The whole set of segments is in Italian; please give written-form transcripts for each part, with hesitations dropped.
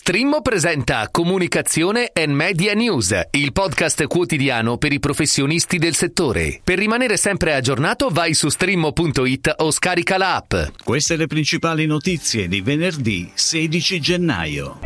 Strimmo presenta Comunicazione and Media News, il podcast quotidiano per i professionisti del settore. Per rimanere sempre aggiornato vai su strimmo.it o scarica la app. Queste le principali notizie di venerdì 16 gennaio.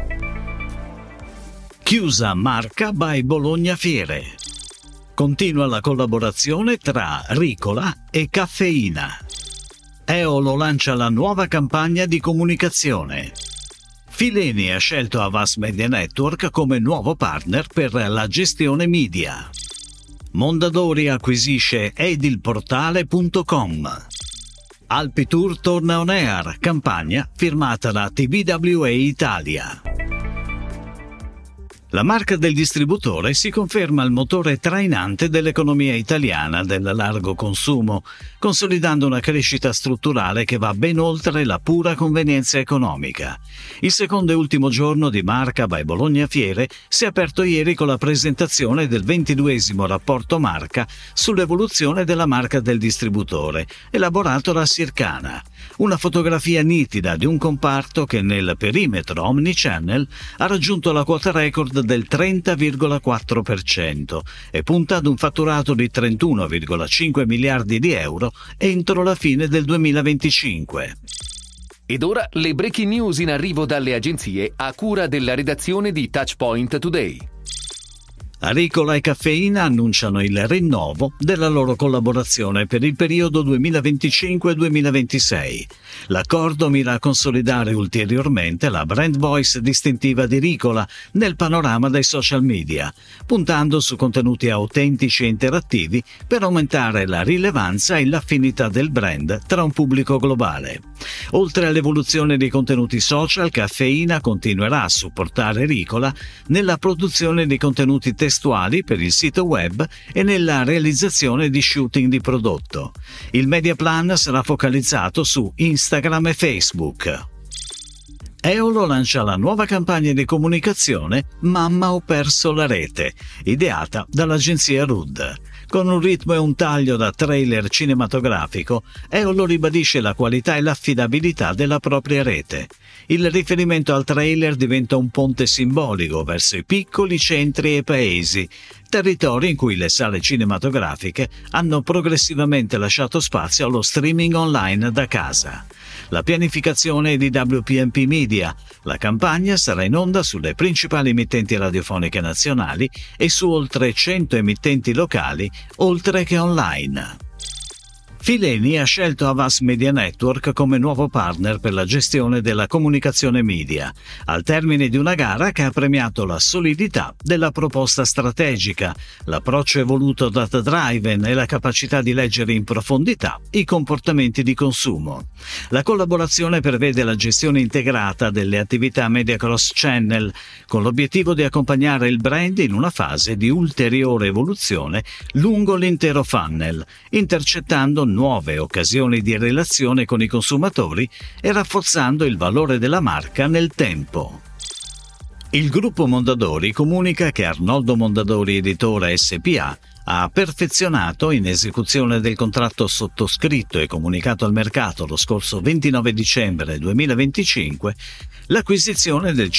Chiusa Marca by Bologna Fiere. Continua la collaborazione tra Ricola e Caffeina. Eolo lancia la nuova campagna di comunicazione. Fileni ha scelto Havas Media Network come nuovo partner per la gestione media. Mondadori acquisisce edilportale.com. Alpitour torna on air, campagna firmata da TBWA Italia. La marca del distributore si conferma il motore trainante dell'economia italiana del largo consumo, consolidando una crescita strutturale che va ben oltre la pura convenienza economica. Il secondo e ultimo giorno di Marca by Bologna Fiere si è aperto ieri con la presentazione del 22esimo rapporto Marca sull'evoluzione della marca del distributore, elaborato da Circana. Una fotografia nitida di un comparto che nel perimetro omnichannel ha raggiunto la quota record del 30,4% e punta ad un fatturato di 31,5 miliardi di euro entro la fine del 2025. Ed ora le breaking news in arrivo dalle agenzie a cura della redazione di Touchpoint Today. Ricola e Caffeina annunciano il rinnovo della loro collaborazione per il periodo 2025-2026. L'accordo mira a consolidare ulteriormente la brand voice distintiva di Ricola nel panorama dei social media, puntando su contenuti autentici e interattivi per aumentare la rilevanza e l'affinità del brand tra un pubblico globale. Oltre all'evoluzione dei contenuti social, Caffeina continuerà a supportare Ricola nella produzione di contenuti testuali per il sito web e nella realizzazione di shooting di prodotto. Il media plan sarà focalizzato su Instagram e Facebook. Eolo lancia la nuova campagna di comunicazione Mamma ho perso la rete, ideata dall'agenzia RUD. Con un ritmo e un taglio da trailer cinematografico, Eolo ribadisce la qualità e l'affidabilità della propria rete. Il riferimento al trailer diventa un ponte simbolico verso i piccoli centri e paesi, territori in cui le sale cinematografiche hanno progressivamente lasciato spazio allo streaming online da casa. La pianificazione è di WPMP Media. La campagna sarà in onda sulle principali emittenti radiofoniche nazionali e su oltre 100 emittenti locali, oltre che online. Fileni ha scelto Havas Media Network come nuovo partner per la gestione della comunicazione media, al termine di una gara che ha premiato la solidità della proposta strategica, l'approccio evoluto data-driven e la capacità di leggere in profondità i comportamenti di consumo. La collaborazione prevede la gestione integrata delle attività media cross-channel, con l'obiettivo di accompagnare il brand in una fase di ulteriore evoluzione lungo l'intero funnel, intercettando nuove occasioni di relazione con i consumatori e rafforzando il valore della marca nel tempo. Il gruppo Mondadori comunica che Arnoldo Mondadori Editore SpA ha perfezionato, in esecuzione del contratto sottoscritto e comunicato al mercato lo scorso 29 dicembre 2025, l'acquisizione del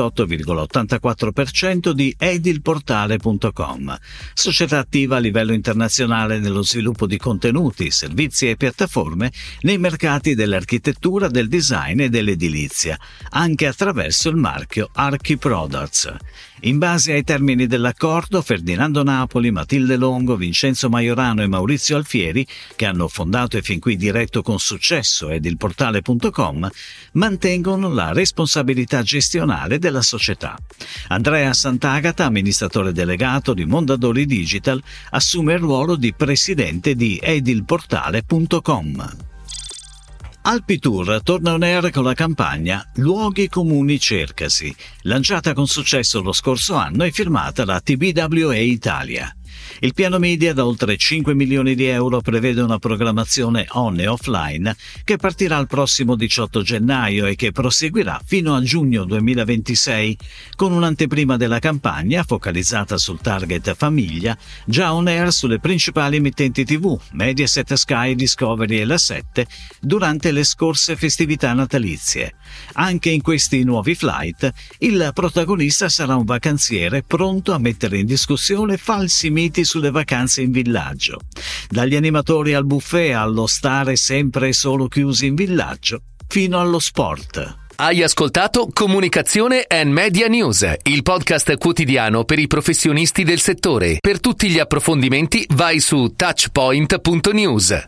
58,84% di edilportale.com, società attiva a livello internazionale nello sviluppo di contenuti, servizi e piattaforme nei mercati dell'architettura, del design e dell'edilizia, anche attraverso il marchio Archi Products. In base ai termini dell'accordo, Ferdinando Napoli, Matilde Longo, Vincenzo Majorano e Maurizio Alfieri, che hanno fondato e fin qui diretto con successo edilportale.com, mantengono la responsabilità gestionale della società. Andrea Sant'Agata, amministratore delegato di Mondadori Digital, assume il ruolo di presidente di edilportale.com. Alpitour torna on air con la campagna Luoghi comuni cercasi, lanciata con successo lo scorso anno e firmata da TBWA Italia. Il piano media da oltre 5 milioni di euro prevede una programmazione on e offline che partirà il prossimo 18 gennaio e che proseguirà fino a giugno 2026, con un'anteprima della campagna focalizzata sul target famiglia, già on air sulle principali emittenti TV, Mediaset, Sky, Discovery e La 7, durante le scorse festività natalizie. Anche in questi nuovi flight, il protagonista sarà un vacanziere pronto a mettere in discussione falsi miti sulle vacanze in villaggio. Dagli animatori al buffet, allo stare sempre e solo chiusi in villaggio, fino allo sport. Hai ascoltato Comunicazione and Media News, il podcast quotidiano per i professionisti del settore. Per tutti gli approfondimenti vai su touchpoint.news.